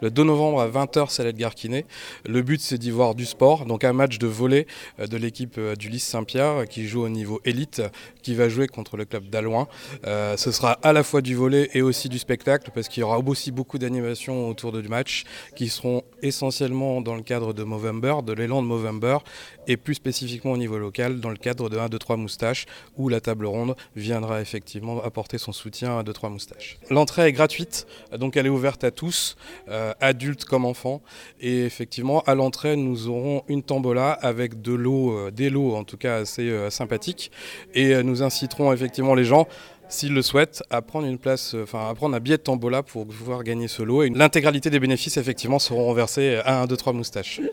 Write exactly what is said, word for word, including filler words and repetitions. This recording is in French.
Le deux novembre à vingt heures, c'est l'Edgar Quinet. Le but, c'est d'y voir du sport, donc un match de volley de l'équipe du Lys Saint-Pierre qui joue au niveau élite, qui va jouer contre le club d'Alouin. Euh, ce sera à la fois du volley et aussi du spectacle, parce qu'il y aura aussi beaucoup d'animations autour du match, qui seront essentiellement dans le cadre de Movember, de l'élan de Movember, et plus spécifiquement au niveau local, dans le cadre de un, deux, trois moustaches, où la table ronde viendra effectivement apporter son soutien à un, deux, trois moustaches. L'entrée est gratuite, donc elle est ouverte à tous. Euh, adultes comme enfants, et effectivement à l'entrée nous aurons une tombola avec de l'eau, euh, des lots en tout cas assez euh, sympathiques, et euh, nous inciterons effectivement les gens, s'ils le souhaitent, à prendre une place, euh, enfin à prendre un billet de tombola pour pouvoir gagner ce lot, et l'intégralité des bénéfices effectivement seront reversés à un, deux, trois moustaches.